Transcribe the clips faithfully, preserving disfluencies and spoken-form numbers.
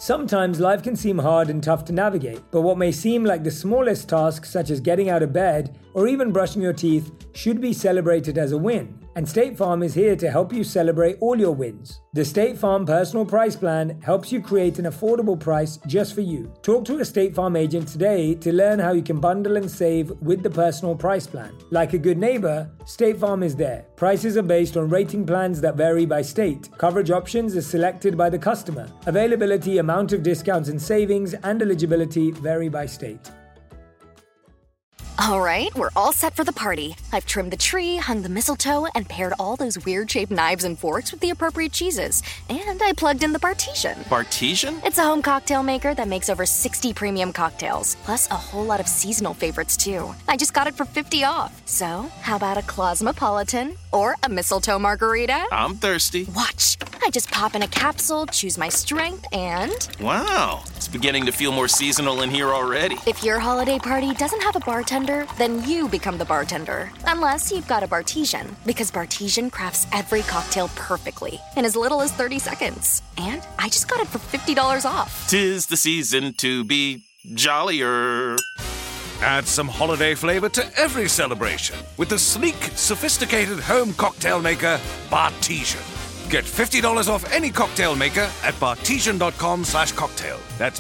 Sometimes life can seem hard and tough to navigate, but what may seem like the smallest tasks, such as getting out of bed or even brushing your teeth, should be celebrated as a win. And State Farm is here to help you celebrate all your wins. The State Farm Personal Price Plan helps you create an affordable price just for you. Talk to a State Farm agent today to learn how you can bundle and save with the Personal Price Plan. Like a good neighbor, State Farm is there. Prices are based on rating plans that vary by state. Coverage options are selected by the customer. Availability, amount of discounts and savings, and eligibility vary by state. All right, we're all set for the party. I've trimmed the tree, hung the mistletoe, and paired all those weird-shaped knives and forks with the appropriate cheeses. And I plugged in the Bartesian. Bartesian? It's a home cocktail maker that makes over sixty premium cocktails, plus a whole lot of seasonal favorites, too. I just got it for fifty dollars off. So, how about a Cosmopolitan or a mistletoe margarita? I'm thirsty. Watch. I just pop in a capsule, choose my strength, and... Wow, it's beginning to feel more seasonal in here already. If your holiday party doesn't have a bartender, then you become the bartender. Unless you've got a Bartesian, because Bartesian crafts every cocktail perfectly in as little as thirty seconds. And I just got it for fifty dollars off. 'Tis the season to be jollier. Add some holiday flavor to every celebration with the sleek, sophisticated home cocktail maker, Bartesian. Get fifty dollars off any cocktail maker at bartesian.com slash cocktail. That's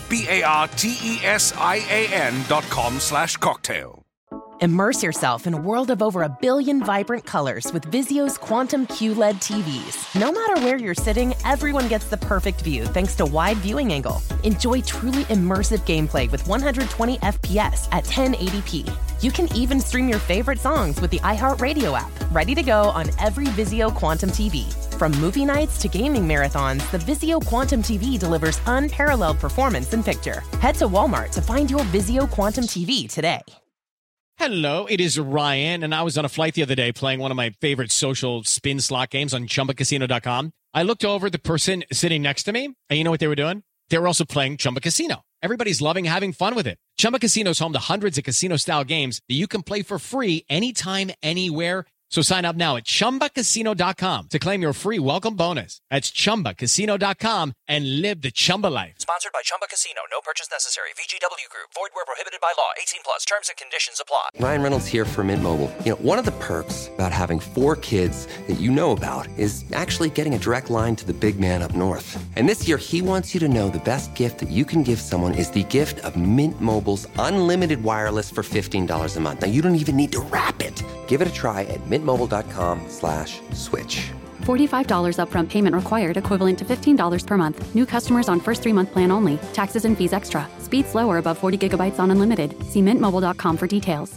B-A-R-T-E-S-I-A-N dot com slash cocktail. Immerse yourself in a world of over a billion vibrant colors with Vizio's Quantum Q L E D T Vs. No matter where you're sitting, everyone gets the perfect view thanks to wide viewing angle. Enjoy truly immersive gameplay with one hundred twenty F P S at ten eighty p. You can even stream your favorite songs with the iHeartRadio app, ready to go on every Vizio Quantum T V. From movie nights to gaming marathons, the Vizio Quantum T V delivers unparalleled performance in picture. Head to Walmart to find your Vizio Quantum T V today. Hello, it is Ryan, and I was on a flight the other day playing one of my favorite social spin slot games on Chumba Casino dot com. I looked over at the person sitting next to me, and you know what they were doing? They were also playing Chumba Casino. Everybody's loving having fun with it. Chumba Casino is home to hundreds of casino-style games that you can play for free anytime, anywhere. So sign up now at Chumba Casino dot com to claim your free welcome bonus. That's Chumba Casino dot com and live the Chumba life. Sponsored by Chumba Casino. No purchase necessary. V G W Group. Void where prohibited by law. eighteen plus. Terms and conditions apply. Ryan Reynolds here for Mint Mobile. You know, one of the perks about having four kids that you know about is actually getting a direct line to the big man up north. And this year, he wants you to know the best gift that you can give someone is the gift of Mint Mobile's unlimited wireless for fifteen dollars a month. Now, you don't even need to wrap it. Give it a try at mintmobile.com slash switch. forty-five dollars upfront payment required, equivalent to fifteen dollars per month. New customers on first three-month plan only. Taxes and fees extra. Speed slower above forty gigabytes on unlimited. See mint mobile dot com for details.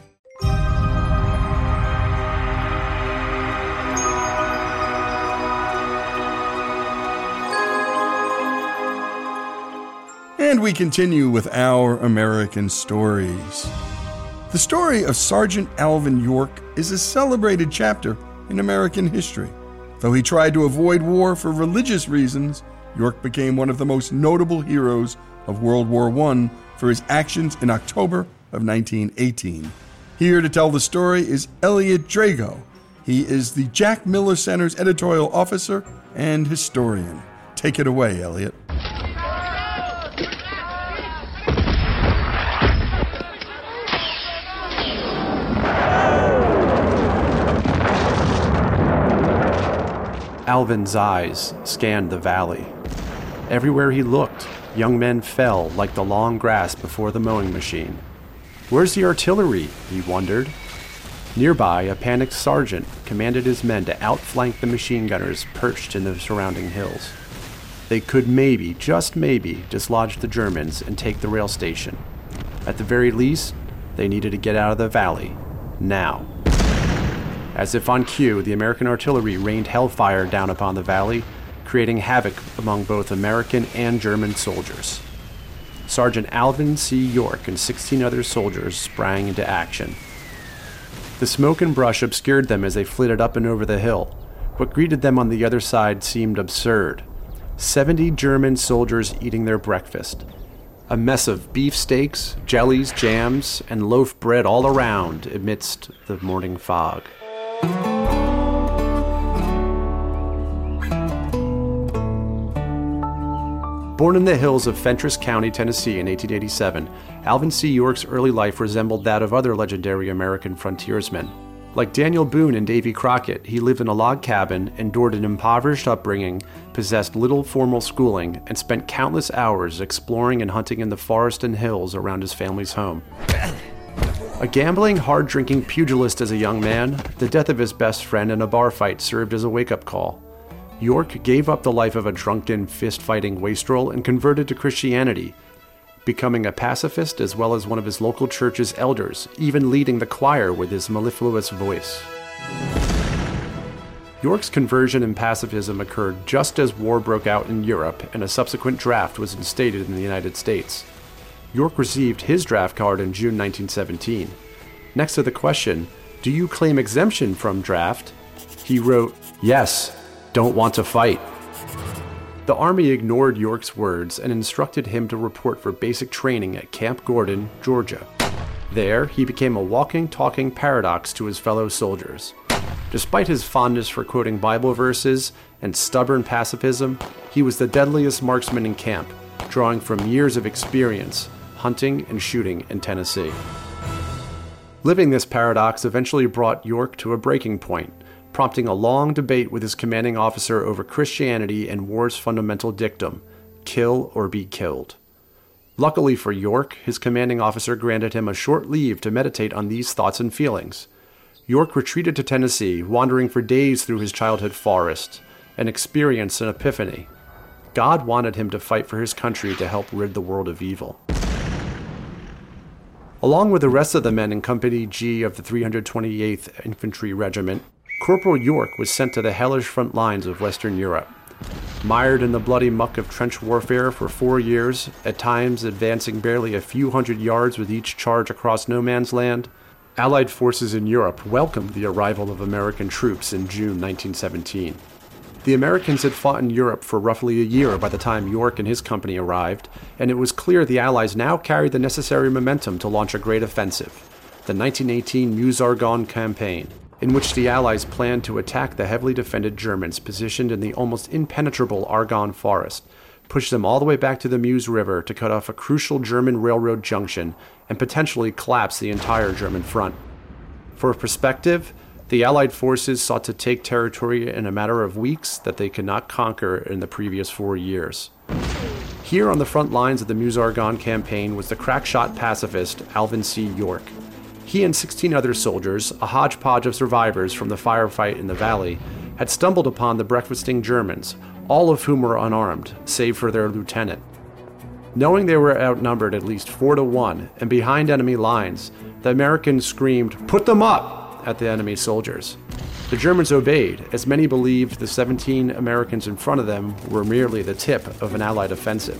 And we continue with our American stories. The story of Sergeant Alvin York is a celebrated chapter in American history. Though he tried to avoid war for religious reasons, York became one of the most notable heroes of World War One for his actions in October of nineteen eighteen. Here to tell the story is Elliot Drago. He is the Jack Miller Center's editorial officer and historian. Take it away, Elliot. Alvin's eyes scanned the valley. Everywhere he looked, young men fell like the long grass before the mowing machine. Where's the artillery? He wondered. Nearby, a panicked sergeant commanded his men to outflank the machine gunners perched in the surrounding hills. They could maybe, just maybe, dislodge the Germans and take the rail station. At the very least, they needed to get out of the valley, now. As if on cue, the American artillery rained hellfire down upon the valley, creating havoc among both American and German soldiers. Sergeant Alvin C. York and sixteen other soldiers sprang into action. The smoke and brush obscured them as they flitted up and over the hill. What greeted them on the other side seemed absurd. Seventy German soldiers eating their breakfast. A mess of beefsteaks, jellies, jams, and loaf bread all around amidst the morning fog. Born in the hills of Fentress County, Tennessee in eighteen eighty-seven, Alvin C. York's early life resembled that of other legendary American frontiersmen. Like Daniel Boone and Davy Crockett, he lived in a log cabin, endured an impoverished upbringing, possessed little formal schooling, and spent countless hours exploring and hunting in the forest and hills around his family's home. A gambling, hard-drinking pugilist as a young man, the death of his best friend in a bar fight served as a wake-up call. York gave up the life of a drunken, fist-fighting wastrel and converted to Christianity, becoming a pacifist as well as one of his local church's elders, even leading the choir with his mellifluous voice. York's conversion and pacifism occurred just as war broke out in Europe and a subsequent draft was instated in the United States. York received his draft card in June nineteen seventeen. Next to the question, "Do you claim exemption from draft?" he wrote, "Yes, don't want to fight." The Army ignored York's words and instructed him to report for basic training at Camp Gordon, Georgia. There, he became a walking, talking paradox to his fellow soldiers. Despite his fondness for quoting Bible verses and stubborn pacifism, he was the deadliest marksman in camp, drawing from years of experience hunting and shooting in Tennessee. Living this paradox eventually brought York to a breaking point, prompting a long debate with his commanding officer over Christianity and war's fundamental dictum, kill or be killed. Luckily for York, his commanding officer granted him a short leave to meditate on these thoughts and feelings. York retreated to Tennessee, wandering for days through his childhood forest, and experienced an epiphany. God wanted him to fight for his country to help rid the world of evil. Along with the rest of the men in Company G of the three hundred twenty-eighth Infantry Regiment, Corporal York was sent to the hellish front lines of Western Europe. Mired in the bloody muck of trench warfare for four years, at times advancing barely a few hundred yards with each charge across no man's land, Allied forces in Europe welcomed the arrival of American troops in June nineteen seventeen. The Americans had fought in Europe for roughly a year by the time York and his company arrived, and it was clear the Allies now carried the necessary momentum to launch a great offensive, the nineteen eighteen Meuse-Argonne campaign, in which the Allies planned to attack the heavily defended Germans positioned in the almost impenetrable Argonne forest, push them all the way back to the Meuse River to cut off a crucial German railroad junction, and potentially collapse the entire German front. For perspective, the Allied forces sought to take territory in a matter of weeks that they could not conquer in the previous four years. Here on the front lines of the Meuse-Argonne campaign was the crack-shot pacifist Alvin C. York. He and sixteen other soldiers, a hodgepodge of survivors from the firefight in the valley, had stumbled upon the breakfasting Germans, all of whom were unarmed, save for their lieutenant. Knowing they were outnumbered at least four to one and behind enemy lines, the Americans screamed, "Put them up!" at the enemy soldiers. The Germans obeyed, as many believed the seventeen Americans in front of them were merely the tip of an Allied offensive.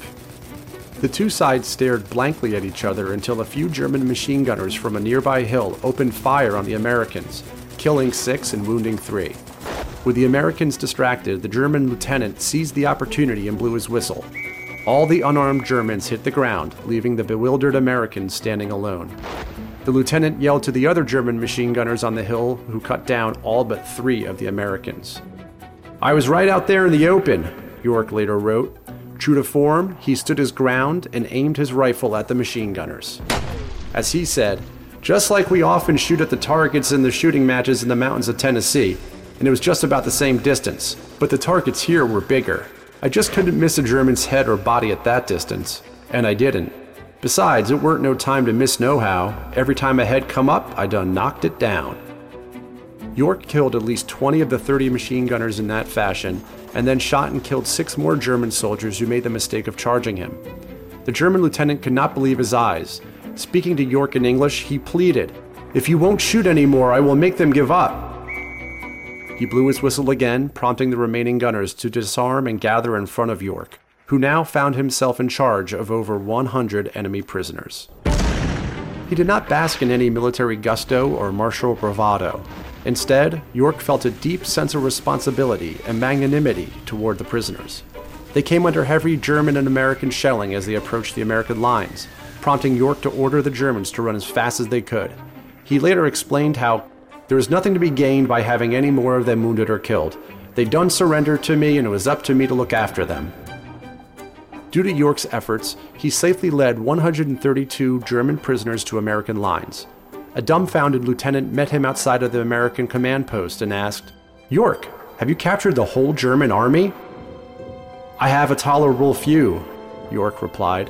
The two sides stared blankly at each other until a few German machine gunners from a nearby hill opened fire on the Americans, killing six and wounding three. With the Americans distracted, the German lieutenant seized the opportunity and blew his whistle. All the unarmed Germans hit the ground, leaving the bewildered Americans standing alone. The lieutenant yelled to the other German machine gunners on the hill, who cut down all but three of the Americans. "I was right out there in the open," York later wrote. True to form, he stood his ground and aimed his rifle at the machine gunners. As he said, "Just like we often shoot at the targets in the shooting matches in the mountains of Tennessee, and it was just about the same distance, but the targets here were bigger. I just couldn't miss a German's head or body at that distance, and I didn't. Besides, it weren't no time to miss nohow. Every time a head come up, I done knocked it down." York killed at least twenty of the thirty machine gunners in that fashion, and then shot and killed six more German soldiers who made the mistake of charging him. The German lieutenant could not believe his eyes. Speaking to York in English, he pleaded, "If you won't shoot anymore, I will make them give up." He blew his whistle again, prompting the remaining gunners to disarm and gather in front of York, who now found himself in charge of over one hundred enemy prisoners. He did not bask in any military gusto or martial bravado. Instead, York felt a deep sense of responsibility and magnanimity toward the prisoners. They came under heavy German and American shelling as they approached the American lines, prompting York to order the Germans to run as fast as they could. He later explained how there was nothing to be gained by having any more of them wounded or killed. They done surrendered to me, and it was up to me to look after them. Due to York's efforts, he safely led one hundred thirty-two German prisoners to American lines. A dumbfounded lieutenant met him outside of the American command post and asked, "York, have you captured the whole German army?" "I have a tolerable few," York replied.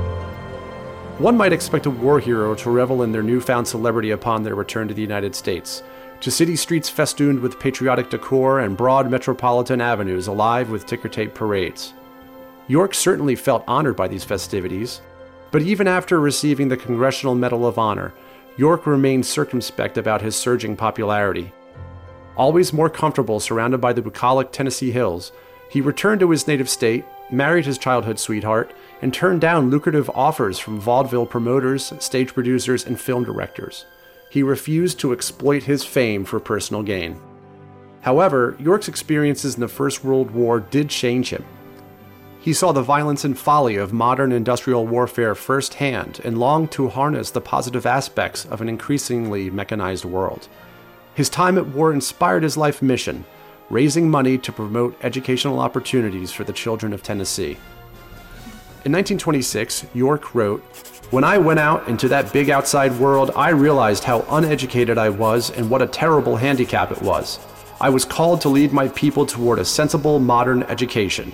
One might expect a war hero to revel in their newfound celebrity upon their return to the United States, to city streets festooned with patriotic decor and broad metropolitan avenues alive with ticker-tape parades. York certainly felt honored by these festivities, but even after receiving the Congressional Medal of Honor, York remained circumspect about his surging popularity. Always more comfortable surrounded by the bucolic Tennessee hills, he returned to his native state, married his childhood sweetheart, and turned down lucrative offers from vaudeville promoters, stage producers, and film directors. He refused to exploit his fame for personal gain. However, York's experiences in the First World War did change him. He saw the violence and folly of modern industrial warfare firsthand and longed to harness the positive aspects of an increasingly mechanized world. His time at war inspired his life mission, raising money to promote educational opportunities for the children of Tennessee. In nineteen twenty-six, York wrote, "When I went out into that big outside world, I realized how uneducated I was and what a terrible handicap it was. I was called to lead my people toward a sensible, modern education."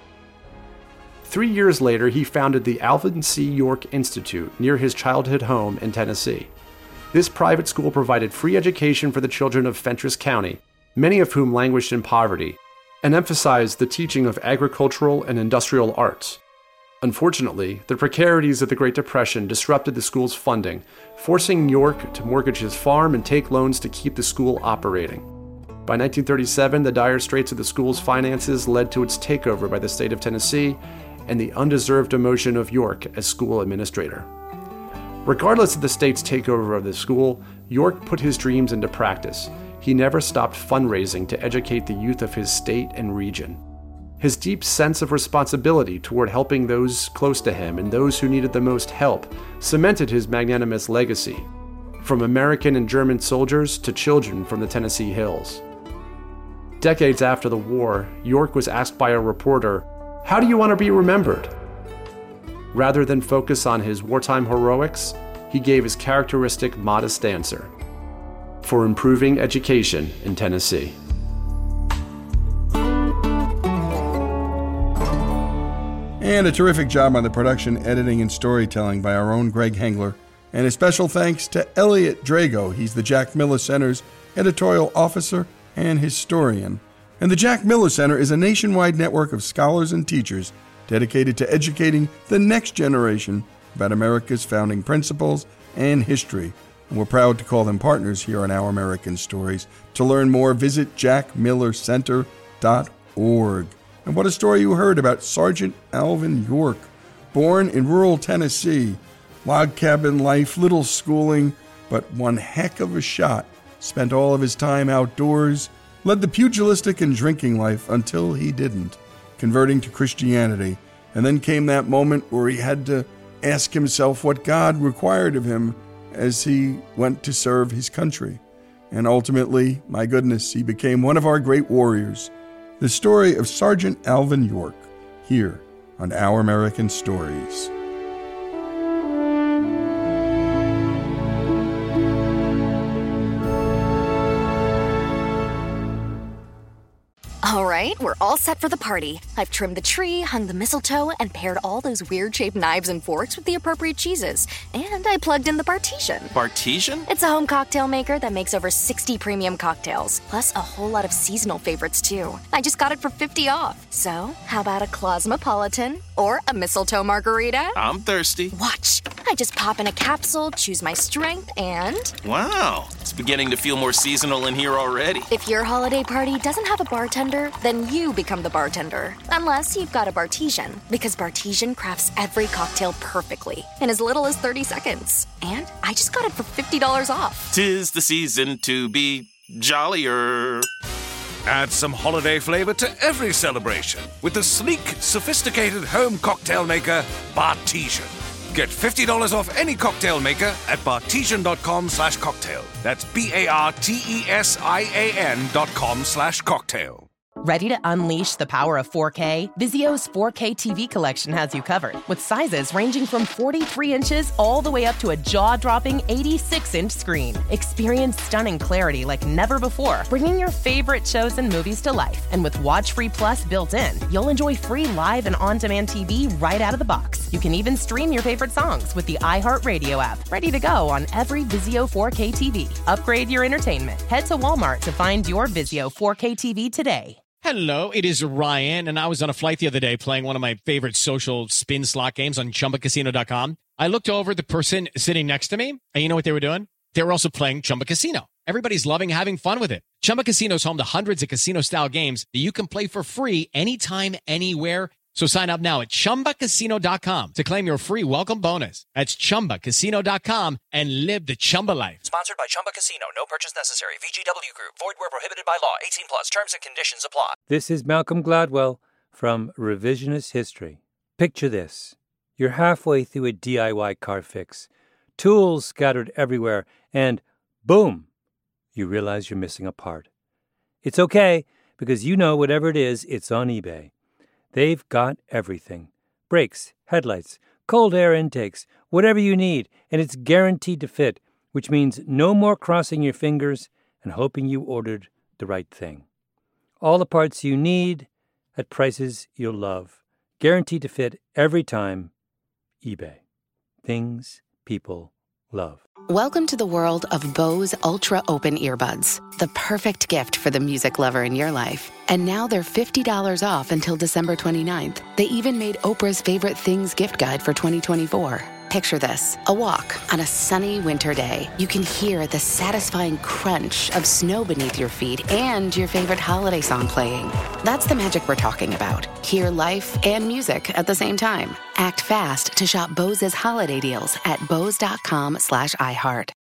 Three years later, he founded the Alvin C. York Institute near his childhood home in Tennessee. This private school provided free education for the children of Fentress County, many of whom languished in poverty, and emphasized the teaching of agricultural and industrial arts. Unfortunately, the precarities of the Great Depression disrupted the school's funding, forcing York to mortgage his farm and take loans to keep the school operating. By nineteen thirty-seven, the dire straits of the school's finances led to its takeover by the state of Tennessee and the undeserved demotion of York as school administrator. Regardless of the state's takeover of the school, York put his dreams into practice. He never stopped fundraising to educate the youth of his state and region. His deep sense of responsibility toward helping those close to him and those who needed the most help cemented his magnanimous legacy, from American and German soldiers to children from the Tennessee hills. Decades after the war, York was asked by a reporter, "How do you want to be remembered?" Rather than focus on his wartime heroics, he gave his characteristic modest answer: "For improving education in Tennessee." And a terrific job on the production, editing, and storytelling by our own Greg Hengler. And a special thanks to Elliot Drago. He's the Jack Miller Center's editorial officer and historian. And the Jack Miller Center is a nationwide network of scholars and teachers dedicated to educating the next generation about America's founding principles and history. And we're proud to call them partners here on Our American Stories. To learn more, visit jack miller center dot org. And what a story you heard about Sergeant Alvin York. Born in rural Tennessee, log cabin life, little schooling, but one heck of a shot. Spent all of his time outdoors, led the pugilistic and drinking life until he didn't, converting to Christianity. And then came that moment where he had to ask himself what God required of him as he went to serve his country. And ultimately, my goodness, he became one of our great warriors. The story of Sergeant Alvin York, here on Our American Stories. All right, we're all set for the party. I've trimmed the tree, hung the mistletoe, and paired all those weird-shaped knives and forks with the appropriate cheeses. And I plugged in the Bartesian. Bartesian? It's a home cocktail maker that makes over sixty premium cocktails, plus a whole lot of seasonal favorites, too. I just got it for fifty off. So, how about a Cosmopolitan or a mistletoe margarita? I'm thirsty. Watch. I just pop in a capsule, choose my strength, and... Wow, it's beginning to feel more seasonal in here already. If your holiday party doesn't have a bartender, then you become the bartender. Unless you've got a Bartesian, because Bartesian crafts every cocktail perfectly in as little as thirty seconds. And I just got it for fifty dollars off. 'Tis the season to be jollier. Add some holiday flavor to every celebration with the sleek, sophisticated home cocktail maker, Bartesian. Get fifty dollars off any cocktail maker at bartesian.com slash cocktail. That's B-A-R-T-E-S-I-A-N dot com slash cocktail. Ready to unleash the power of four K? Vizio's four K T V collection has you covered, with sizes ranging from forty-three inches all the way up to a jaw-dropping eighty-six inch screen. Experience stunning clarity like never before, bringing your favorite shows and movies to life. And with Watch Free Plus built in, you'll enjoy free live and on-demand T V right out of the box. You can even stream your favorite songs with the iHeartRadio app, ready to go on every Vizio four K T V. Upgrade your entertainment. Head to Walmart to find your Vizio four K T V today. Hello, it is Ryan, and I was on a flight the other day playing one of my favorite social spin slot games on Chumba Casino dot com. I looked over at the person sitting next to me, and you know what they were doing? They were also playing Chumba Casino. Everybody's loving having fun with it. Chumba Casino is home to hundreds of casino-style games that you can play for free anytime, anywhere. So sign up now at Chumba Casino dot com to claim your free welcome bonus. That's Chumba Casino dot com and live the Chumba life. Sponsored by Chumba Casino. No purchase necessary. V G W Group. Void where prohibited by law. eighteen plus. Terms and conditions apply. This is Malcolm Gladwell from Revisionist History. Picture this. You're halfway through a D I Y car fix. Tools scattered everywhere, and boom, you realize you're missing a part. It's okay, because you know whatever it is, it's on eBay. They've got everything. Brakes, headlights, cold air intakes, whatever you need, and it's guaranteed to fit, which means no more crossing your fingers and hoping you ordered the right thing. All the parts you need at prices you'll love. Guaranteed to fit every time. eBay. Things people love. Welcome to the world of Bose Ultra Open Earbuds, the perfect gift for the music lover in your life. And now they're fifty dollars off until December twenty-ninth. They even made Oprah's Favorite Things gift guide for twenty twenty-four. Picture this, a walk on a sunny winter day. You can hear the satisfying crunch of snow beneath your feet and your favorite holiday song playing. That's the magic we're talking about. Hear life and music at the same time. Act fast to shop Bose's holiday deals at bose dot com slash iHeart.